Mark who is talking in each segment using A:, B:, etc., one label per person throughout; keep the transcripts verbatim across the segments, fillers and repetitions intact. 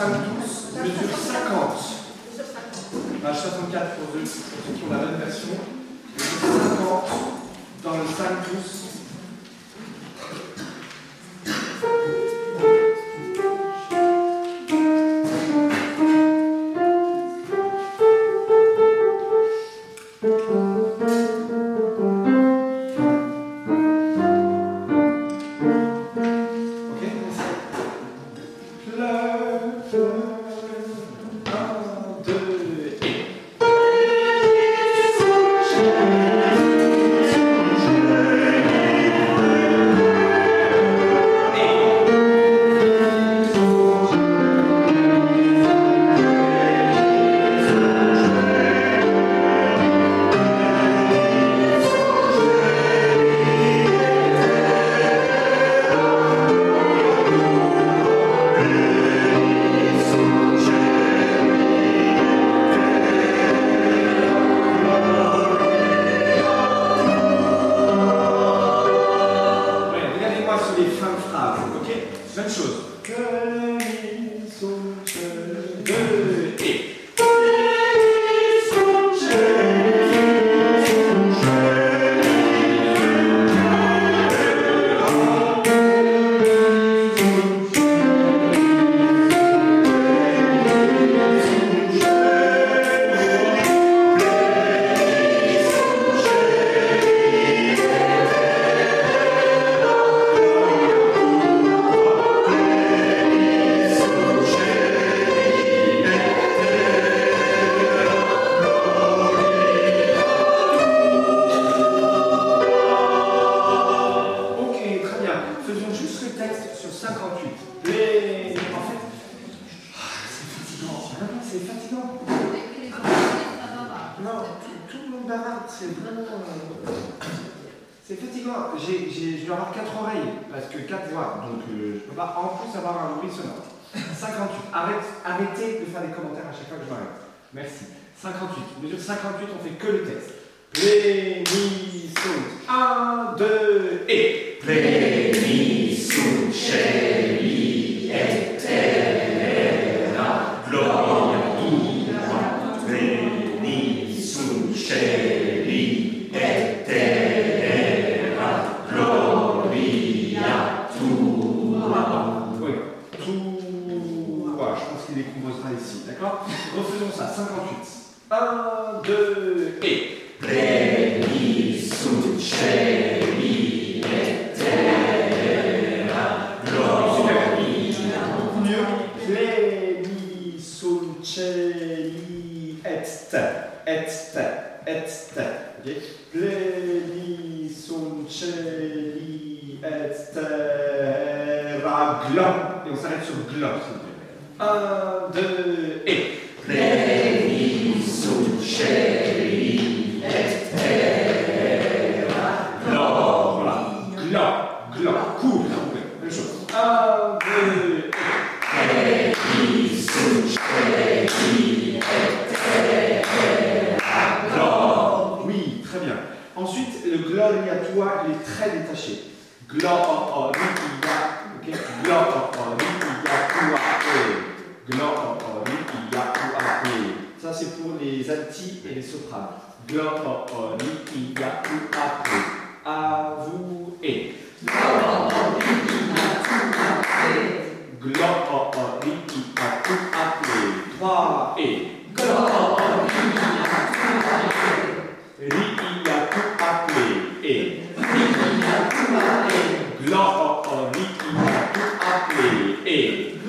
A: cinq douze, mesure cinquante. Page soixante-quatre pour ceux qui ont la bonne version. Mesure cinquante dans le cinq douze. Merci. cinquante-huit. Mesure cinquante-huit, on fait que le texte. Plé, mi, sunt. un, deux, et.
B: Plé, mi, sunt, celi, et terra, gloria tua. Plé, mi, sunt, celi, et terra, gloria tua.
A: Oui. Tout. Voilà, je pense qu'il décomposera ici. D'accord? Refaisons ça. cinquante-huit. un, deux, et.
B: Pleni sunt celi et terra, gloria.
A: Beaucoup mieux. Pleni sunt celi et te. Et te. Et te. Ok? Pleni sunt celi et terra, glom. Et on s'arrête sur glom, s'il vous plaît. un, deux, et.
B: Pleni sunt celi et terra, gloria.
A: Glam, glam, court, même chose. un, deux, et.
B: Pleni sunt celi et terra, gloria.
A: Oui, très bien. Ensuite, le gloria tua, il est très détaché. Gloria, ok? Gloria tua, e. Gloria tua, e. Ça, c'est pour les altis et les sopranes. Gloria tua, e. À vous et.
B: Gloria
A: Gloria tua, e. Ria tu appelé et. Gloria tu appelé et.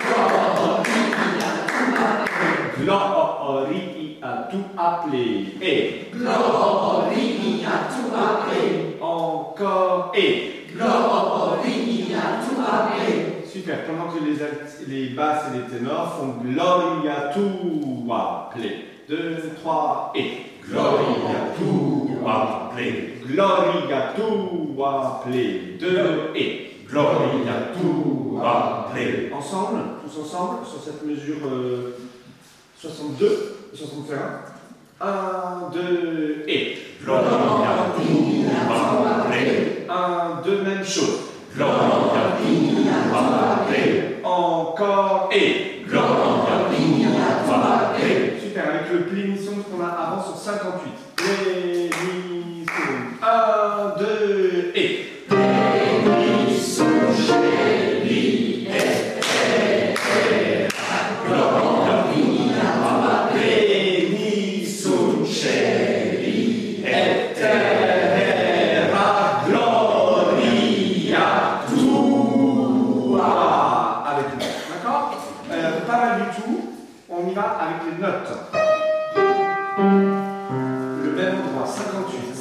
A: Gloria tu appelé et.
B: Gloria tu appelé.
A: Encore et.
B: Gloria tu appelé.
A: Super, pendant que les, les basses et les ténors font Gloria tu appelé. deux, trois et.
B: Gloria tu appelé.
A: Gloria tu appelé. deux et.
B: Gloria tu appelé.
A: Ensemble, tous ensemble, sur cette mesure euh, soixante-deux, soixante et un. un, deux et.
B: Gloria tu appelé.
A: un, deux, même chose.
B: Gloria tu appelé.
A: Encore et.
B: Gloria
A: y va avec les notes. Le même endroit, cinquante-huit.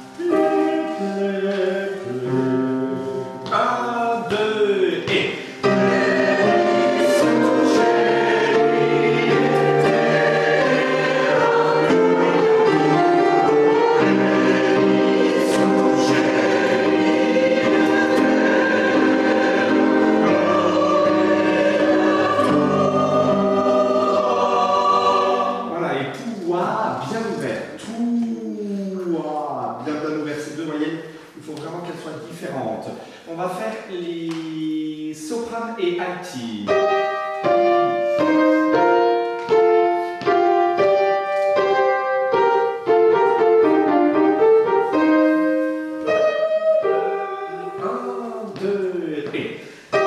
A: Un, deux, et. On va faire les sopranes et alti. Un, deux, et.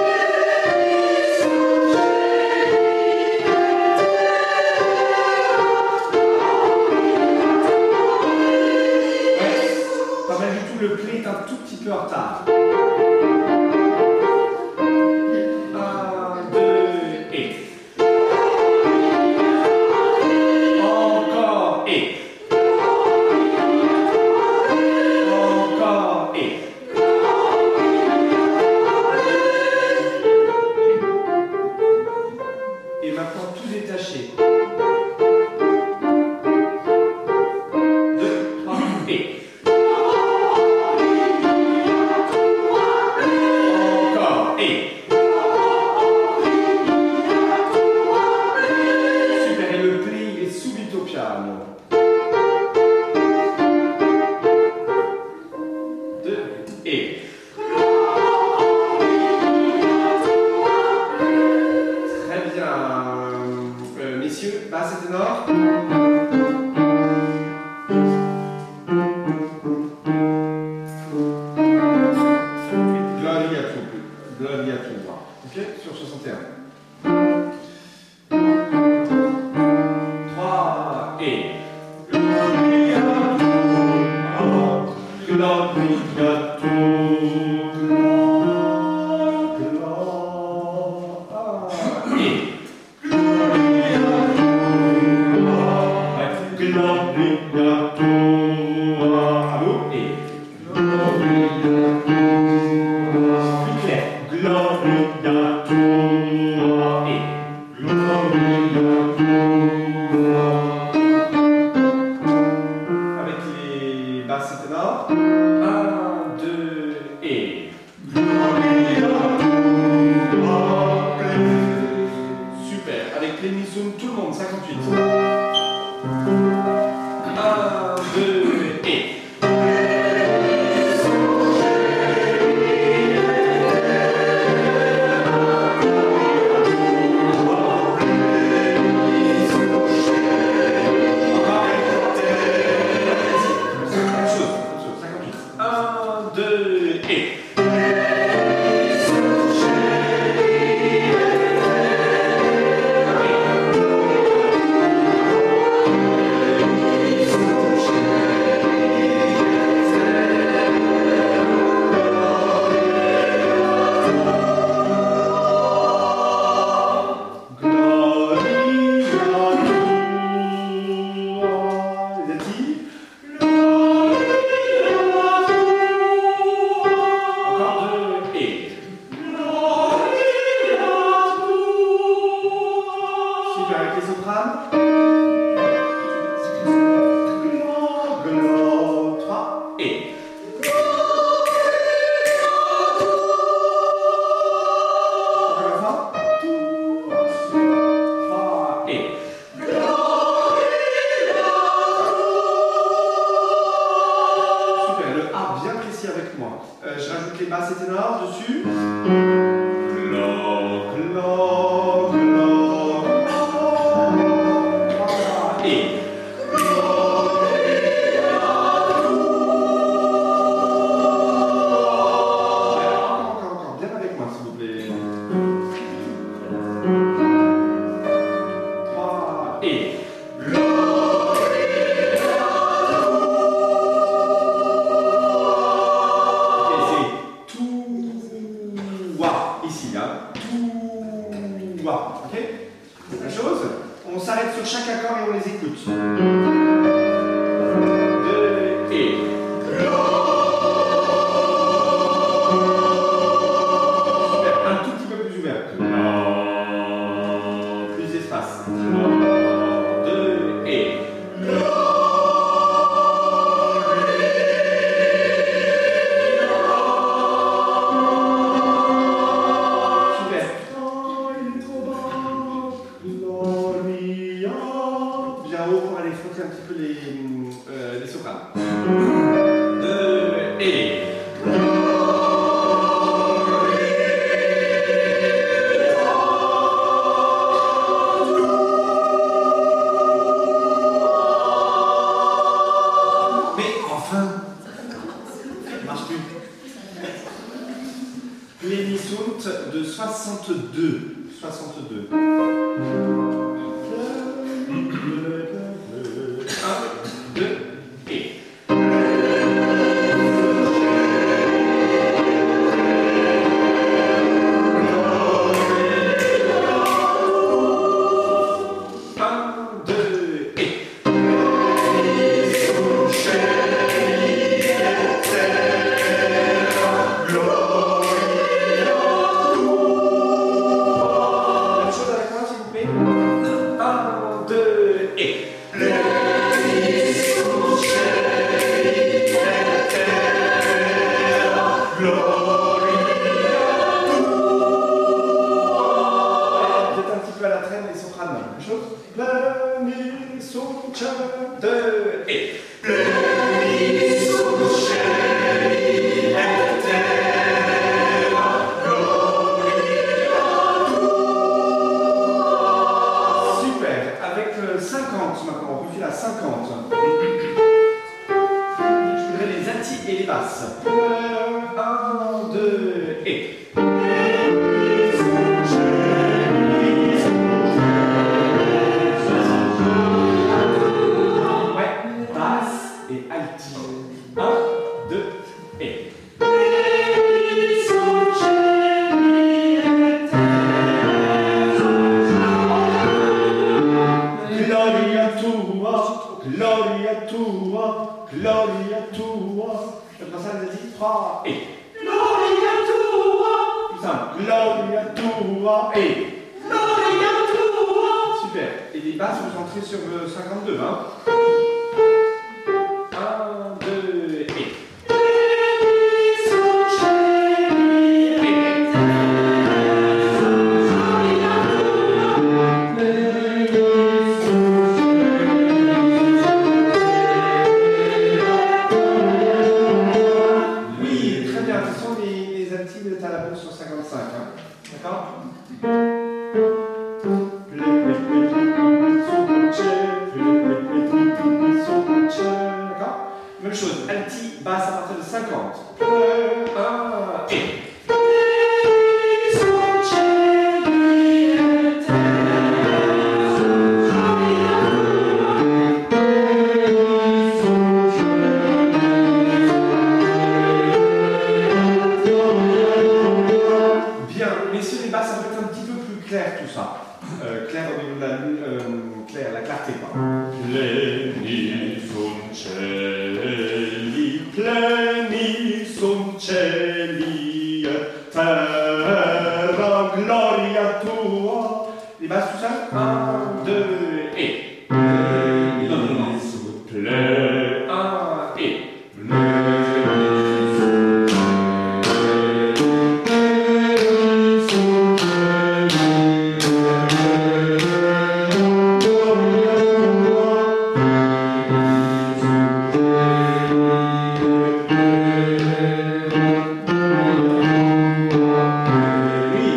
A: Pas mal du tout, le play est un tout petit peu en retard. On s'arrête sur chaque accord et on les écoute. Deux et. Super. Un tout petit peu plus ouvert. Plus d'espace. Deux et. Un petit peu les, euh, les sopranes. Deux et. Mais enfin, ça marche plus. Plénisunt de soixante-deux. soixante-deux. Deux et. cinquante maintenant, on refile à cinquante. Je voudrais les altis et les basses. un, deux et. Ouais, basse et alti. un, deux et. Gloria tua, gloria tua, gloria tua. Je prends ça, vas-y, trois et. Gloria tua. Plus simple, gloria tua et. Gloria tua. Super. Et les basses, vous entrez sur le cinquante-deux, hein. un, deux et. À la bourse sur cinquante-cinq, hein. D'accord? D'accord? Même chose, alti, basse à partir de cinquante. un et. Claire tout ça. Euh, claire au niveau de la lune, euh, claire, la clarté, pardon. Pleni sunt cieli, pleni sunt cieli, terra gloria tua. Les basses tout ça. un, deux et. Pleni sunt pleni. un et.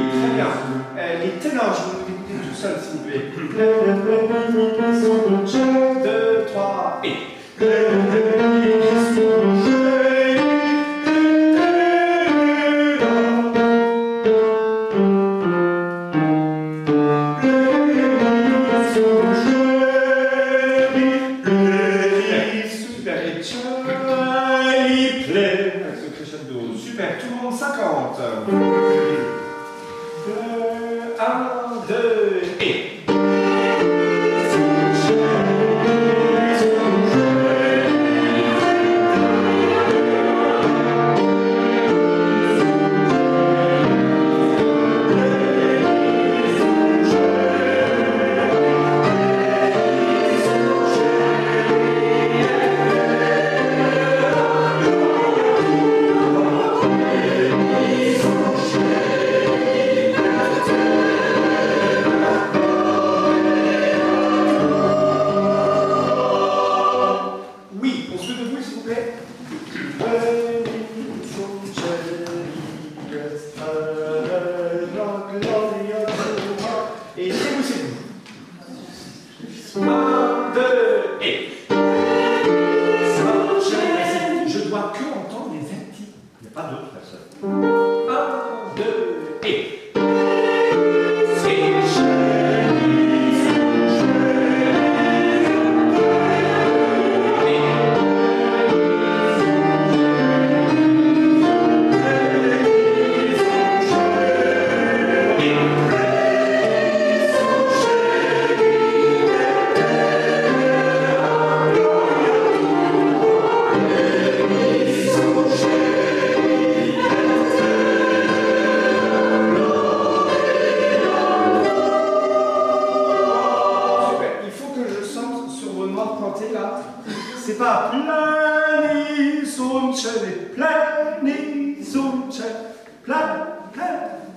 A: S'il vous plaît.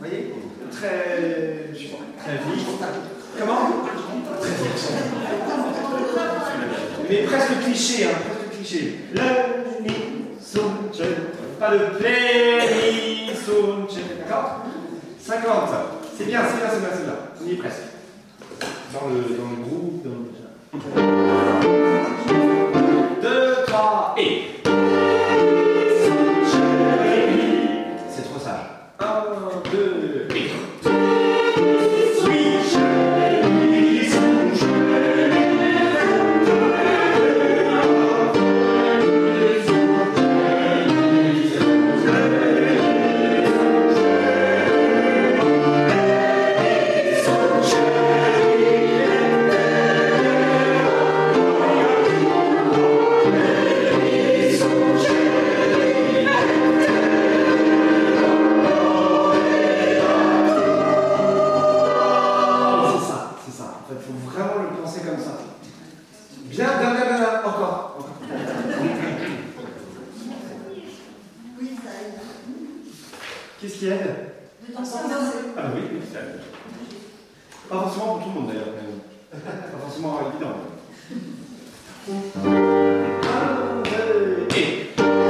A: voyez? Très, je sais pas, très vite. Comment? Très vite. Mais presque cliché, hein, presque cliché. Le, mi, son, che. Pas le plé, mi, son, che. D'accord? cinquante. C'est bien, c'est bien, c'est bien, c'est bien. On y est presque. Dans le, dans le groupe, dans le... deux, trois, et... C'est trop sage. un, deux, et... Qu'est-ce qui aide?
C: De t'en sortir.
A: Ah oui, oui, ça aide. Pas forcément pour tout le monde d'ailleurs, mais pas forcément évident. Un, deux, et...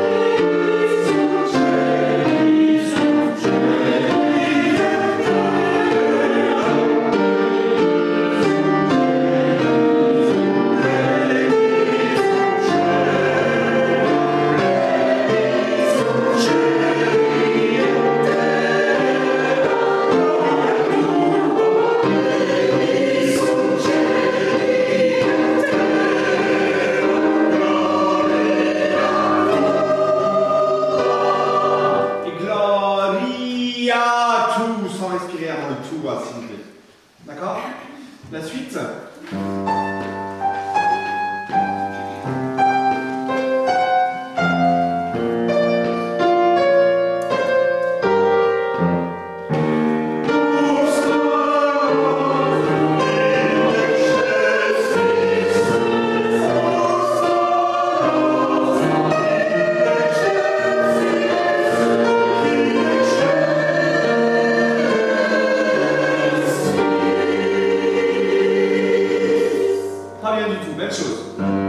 A: D'accord? La suite. Même chose.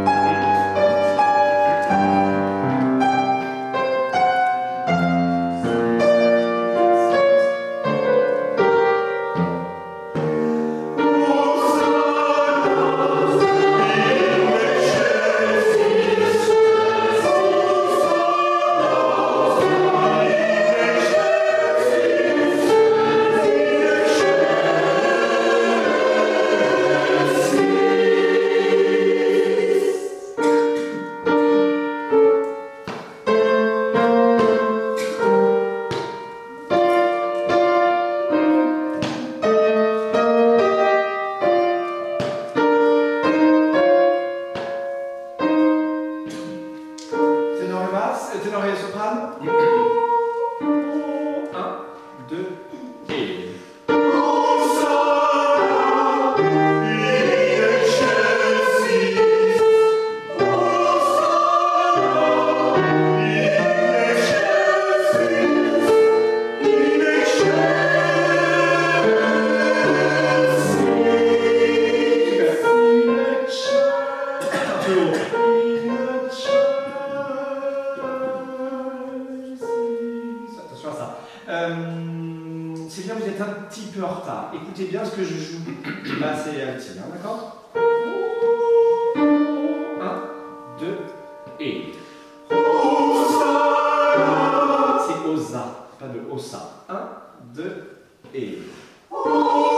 A: Ténor et soprano. un, deux, et... Euh, c'est bien, vous êtes un petit peu en retard. Écoutez bien ce que je joue. Là, c'est alti, hein, d'accord? un, deux, et... C'est osa, pas de osa. un, deux, et...